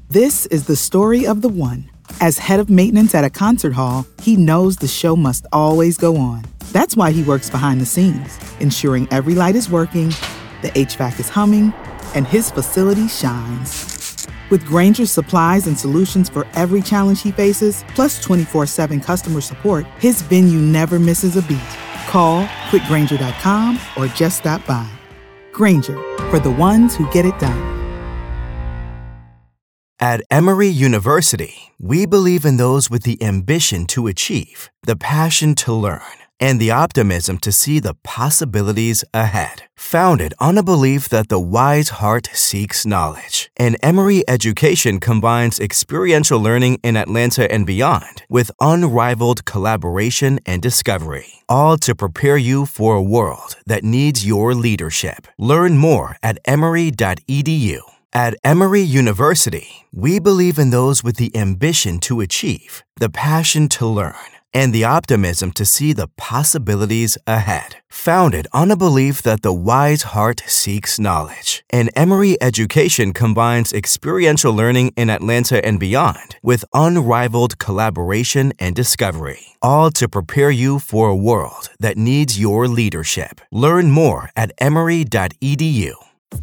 This is the story of the one. As head of maintenance at a concert hall, he knows the show must always go on. That's why he works behind the scenes, ensuring every light is working, the HVAC is humming, and his facility shines. With Grainger's supplies and solutions for every challenge he faces, plus 24/7 customer support, his venue never misses a beat. Call quickgrainger.com or just stop by. Grainger, for the ones who get it done. At Emory University, we believe in those with the ambition to achieve, the passion to learn, and the optimism to see the possibilities ahead. Founded on a belief that the wise heart seeks knowledge, and Emory education combines experiential learning in Atlanta and beyond with unrivaled collaboration and discovery, all to prepare you for a world that needs your leadership. Learn more at emory.edu. At Emory University, we believe in those with the ambition to achieve, the passion to learn, and the optimism to see the possibilities ahead. Founded on a belief that the wise heart seeks knowledge, and Emory education combines experiential learning in Atlanta and beyond with unrivaled collaboration and discovery, all to prepare you for a world that needs your leadership. Learn more at emory.edu.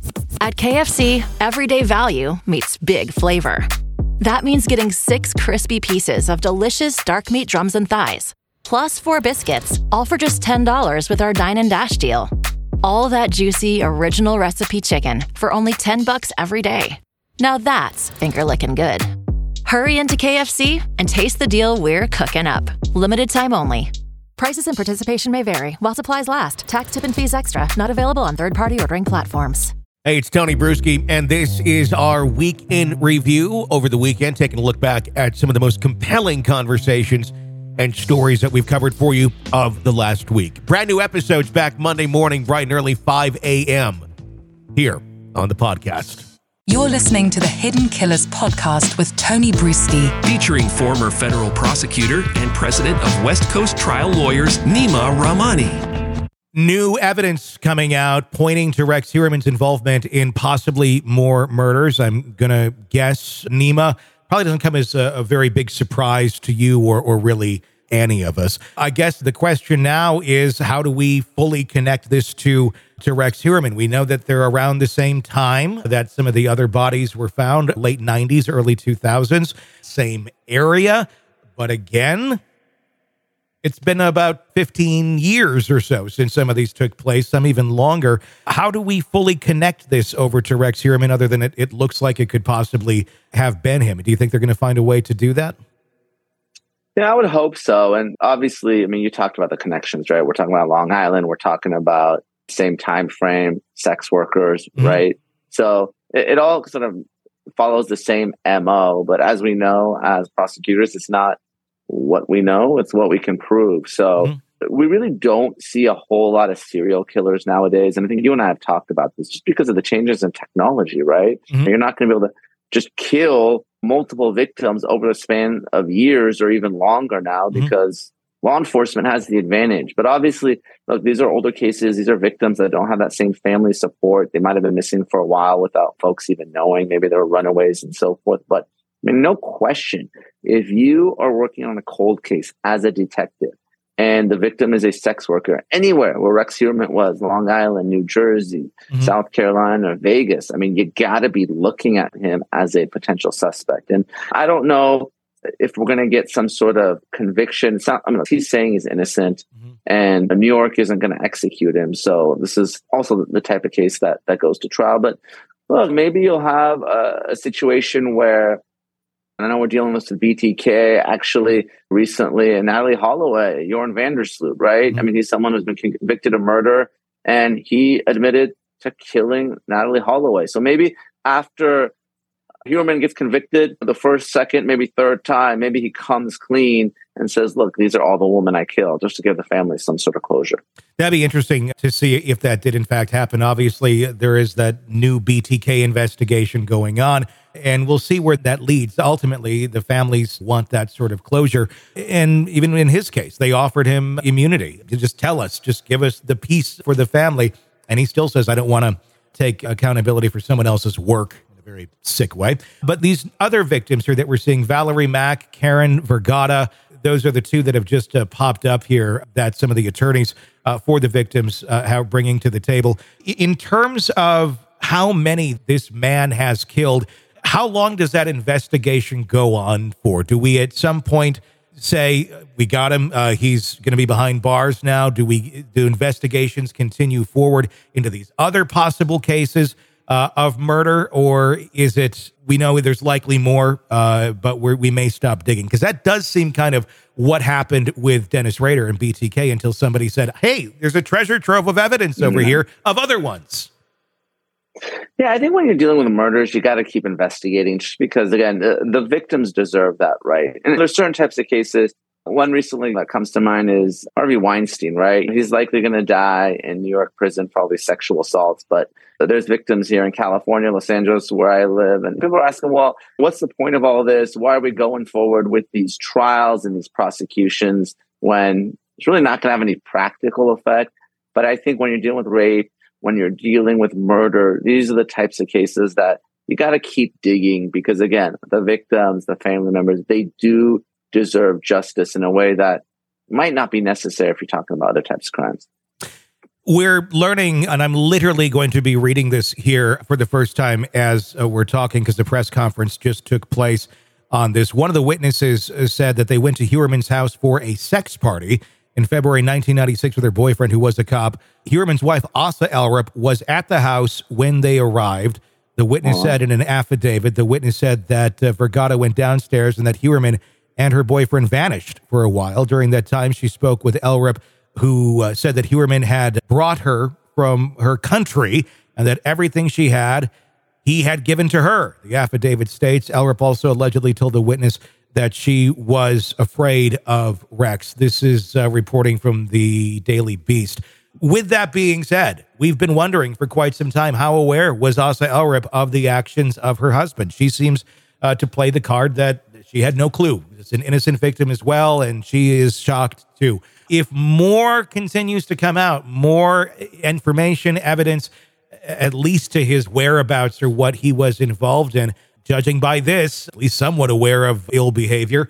At KFC, everyday value meets big flavor. That means getting 6 crispy pieces of delicious dark meat drums and thighs, plus 4 biscuits, all for just $10 with our Dine and Dash deal. All that juicy, original recipe chicken for only $10 every day. Now that's finger-licking good. Hurry into KFC and taste the deal we're cooking up. Limited time only. Prices and participation may vary while supplies last. Tax, tip, and fees extra. Not available on third-party ordering platforms. Hey, it's Tony Bruschi, and this is our Week in Review over the weekend, taking a look back at some of the most compelling conversations and stories that we've covered for you of the last week. Brand new episodes back Monday morning, bright and early, 5 a.m. here on the podcast. You're listening to the Hidden Killers podcast with Tony Bruschi, featuring former federal prosecutor and president of West Coast Trial Lawyers, Nima Rahmani. New evidence coming out pointing to Rex Heuermann's involvement in possibly more murders. I'm going to guess Nima probably doesn't come as a very big surprise to you or really any of us. I guess the question now is, how do we fully connect this to Rex Heuermann? We know that they're around the same time that some of the other bodies were found, late 90s, early 2000s, same area. But again, it's been about 15 years or so since some of these took place, some even longer. How do we fully connect this over to Rex Heuermann other than it looks like it could possibly have been him? Do you think they're going to find a way to do that? Yeah, I would hope so. And obviously, I mean, you talked about the connections, right? We're talking about Long Island. We're talking about same time frame, sex workers, right? So it all sort of follows the same MO. But as we know, as prosecutors, it's not what we know, it's what we can prove. So we really don't see a whole lot of serial killers nowadays. And I think you and I have talked about this just because of the changes in technology, right? You're not going to be able to just kill multiple victims over the span of years or even longer now because law enforcement has the advantage. But obviously, look, these are older cases. These are victims that don't have that same family support. They might have been missing for a while without folks even knowing. Maybe they were runaways and so forth. But I mean, no question, if you are working on a cold case as a detective and the victim is a sex worker anywhere where Rex Heuermann was, Long Island, New Jersey, South Carolina, Vegas, I mean, you got to be looking at him as a potential suspect. And I don't know if we're going to get some sort of conviction. It's not, I mean, he's saying he's innocent and New York isn't going to execute him. So this is also the type of case that goes to trial. But look, maybe you'll have a situation where, and I know we're dealing with the BTK actually recently, and Natalie Holloway, Jorn Vandersloot, right? I mean, he's someone who's been convicted of murder, and he admitted to killing Natalie Holloway. So maybe after Heuermann gets convicted the first, second, maybe third time, maybe he comes clean and says, look, these are all the women I killed, just to give the family some sort of closure. That'd be interesting to see if that did in fact happen. Obviously, there is that new BTK investigation going on, and we'll see where that leads. Ultimately, the families want that sort of closure. And even in his case, they offered him immunity to just tell us, just give us the peace for the family. And he still says, I don't want to take accountability for someone else's work. very sick way. But these other victims here that we're seeing, Valerie Mack, Karen Vergata, those are the two that have just popped up here that some of the attorneys for the victims are bringing to the table. In terms of how many this man has killed, how long does that investigation go on for? Do we at some point say, we got him, he's going to be behind bars now? Do investigations continue forward into these other possible cases of murder? Or is it, we know there's likely more, but we may stop digging? Because that does seem kind of what happened with Dennis Rader and BTK until somebody said, hey, there's a treasure trove of evidence over here of other ones. Yeah, I think when you're dealing with murders, you got to keep investigating just because, again, the victims deserve that, right? And there's certain types of cases. One recently that comes to mind is Harvey Weinstein, right? He's likely going to die in New York prison for all these sexual assaults. But there's victims here in California, Los Angeles, where I live. And people are asking, well, what's the point of all this? Why are we going forward with these trials and these prosecutions when it's really not going to have any practical effect? But I think when you're dealing with rape, when you're dealing with murder, these are the types of cases that you got to keep digging because, again, the victims, the family members, they do deserve justice in a way that might not be necessary if you're talking about other types of crimes. We're learning, and I'm literally going to be reading this here for the first time as we're talking because the press conference just took place on this. One of the witnesses said that they went to Heuermann's house for a sex party in February 1996 with her boyfriend, who was a cop. Heuermann's wife, Asa Elrup, was at the house when they arrived. The witness said in an affidavit, the witness said that Vergata went downstairs and that Heuermann and her boyfriend vanished for a while. During that time, she spoke with Elrup, who said that Heuermann had brought her from her country and that everything she had, he had given to her. The affidavit states Elrup also allegedly told the witness that she was afraid of Rex. This is reporting from the Daily Beast. With that being said, we've been wondering for quite some time, how aware was Asa Elrup of the actions of her husband? She seems to play the card that she had no clue. It's an innocent victim as well, and she is shocked too. If more continues to come out, more information, evidence, at least to his whereabouts or what he was involved in, judging by this, at least somewhat aware of ill behavior,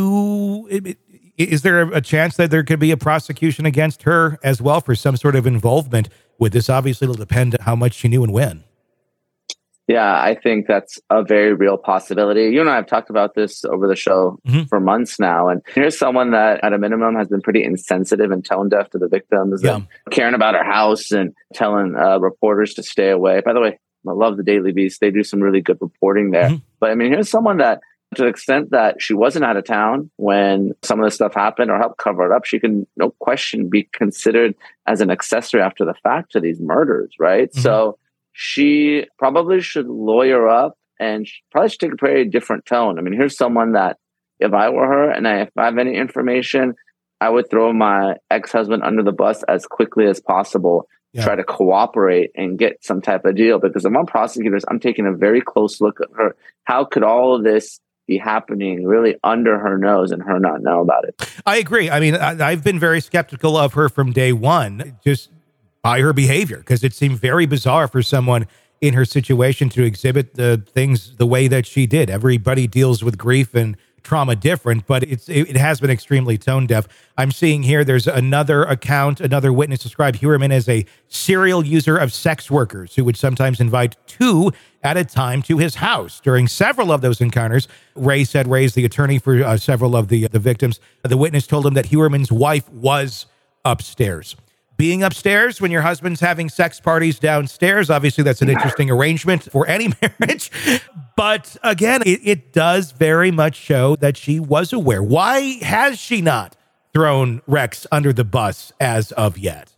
is there a chance that there could be a prosecution against her as well for some sort of involvement with this? Obviously, it'll depend on how much she knew and when. Yeah, I think that's a very real possibility. You and I have talked about this over the show for months now. And here's someone that, at a minimum, has been pretty insensitive and tone deaf to the victims, and caring about her house and telling reporters to stay away. By the way, I love the Daily Beast. They do some really good reporting there. But I mean, here's someone that, to the extent that she wasn't out of town when some of this stuff happened or helped cover it up, she can, no question, be considered as an accessory after the fact to these murders, right? So she probably should lawyer up and probably should take a very different tone. I mean, here's someone that if I were her and if I have any information, I would throw my ex-husband under the bus as quickly as possible, try to cooperate and get some type of deal. Because among prosecutors, I'm taking a very close look at her. How could all of this be happening really under her nose and her not know about it? I agree. I mean, I've been very skeptical of her from day one, just by her behavior, because it seemed very bizarre for someone in her situation to exhibit the things the way that she did. Everybody deals with grief and trauma different, but it has been extremely tone deaf. I'm seeing here there's another account, another witness described Heuermann as a serial user of sex workers who would sometimes invite 2 at a time to his house. During several of those encounters, Ray is the attorney for several of the victims, the witness told him that Heuermann's wife was upstairs. Being upstairs when your husband's having sex parties downstairs, obviously that's an interesting arrangement for any marriage. But again, it does very much show that she was aware. Why has she not thrown Rex under the bus as of yet?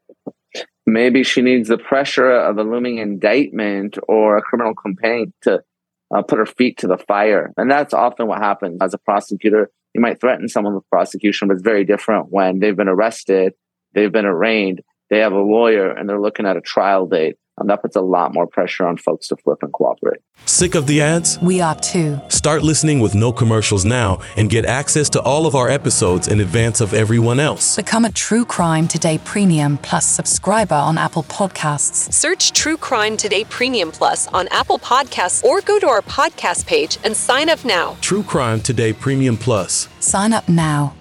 Maybe she needs the pressure of a looming indictment or a criminal complaint to put her feet to the fire. And that's often what happens. As a prosecutor, you might threaten someone with prosecution, but it's very different when they've been arrested, they've been arraigned, they have a lawyer, and they're looking at a trial date. that puts a lot more pressure on folks to flip and cooperate. Sick of the ads? We are too. Start listening with no commercials now and get access to all of our episodes in advance of everyone else. Become a True Crime Today Premium Plus subscriber on Apple Podcasts. Search True Crime Today Premium Plus on Apple Podcasts or go to our podcast page and sign up now. True Crime Today Premium Plus. Sign up now.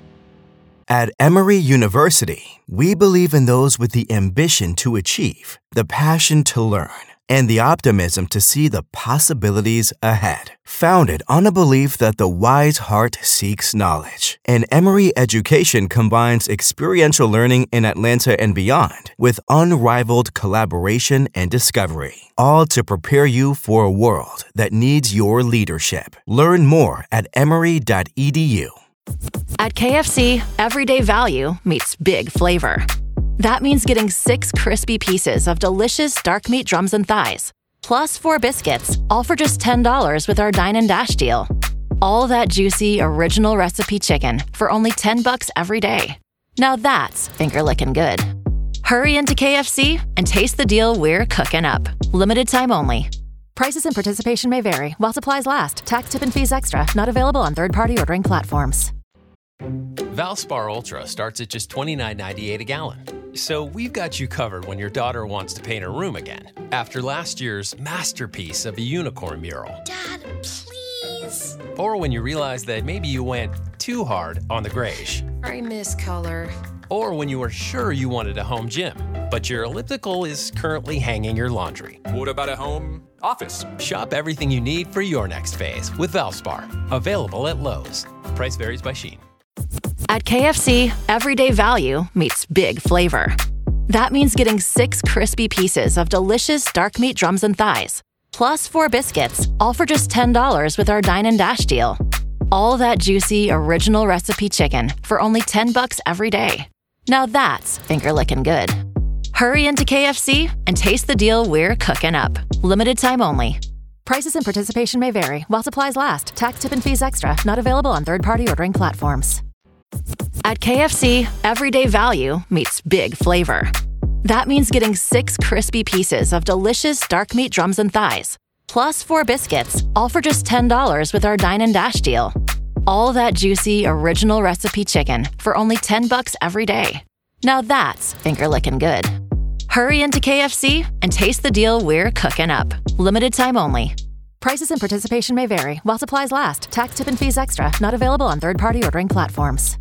At Emory University, we believe in those with the ambition to achieve, the passion to learn, and the optimism to see the possibilities ahead. Founded on a belief that the wise heart seeks knowledge, and Emory education combines experiential learning in Atlanta and beyond with unrivaled collaboration and discovery, all to prepare you for a world that needs your leadership. Learn more at emory.edu. At KFC, everyday value meets big flavor. That means getting 6 crispy pieces of delicious dark meat drums and thighs, plus 4 biscuits, all for just $10 with our Dine and Dash deal. All that juicy, original recipe chicken for only $10 every day. Now that's finger-licking good. Hurry into KFC and taste the deal we're cooking up. Limited time only. Prices and participation may vary while supplies last. Tax, tip, and fees extra. Not available on third-party ordering platforms. Valspar Ultra starts at just $29.98 a gallon. So we've got you covered when your daughter wants to paint her room again. After last year's masterpiece of a unicorn mural. Dad, please. Or when you realize that maybe you went too hard on the grayish. I miss color. Or when you were sure you wanted a home gym, but your elliptical is currently hanging your laundry. What about a home office? Shop everything you need for your next phase with Valspar. Available at Lowe's. Price varies by Shein. At KFC, everyday value meets big flavor. That means getting 6 crispy pieces of delicious dark meat drums and thighs, plus 4 biscuits, all for just $10 with our Dine and Dash deal. All that juicy, original recipe chicken for only $10 every day. Now that's finger-licking good. Hurry into KFC and taste the deal we're cooking up. Limited time only. Prices and participation may vary while supplies last. Tax, tip, and fees extra. Not available on third-party ordering platforms. At KFC, everyday value meets big flavor. That means getting 6 crispy pieces of delicious dark meat drums and thighs, plus 4 biscuits, all for just $10 with our Dine and Dash deal. All that juicy, original recipe chicken for only $10 every day. Now that's finger-licking good. Hurry into KFC and taste the deal we're cooking up. Limited time only. Prices and participation may vary while supplies last. Tax, tip, and fees extra. Not available on third-party ordering platforms.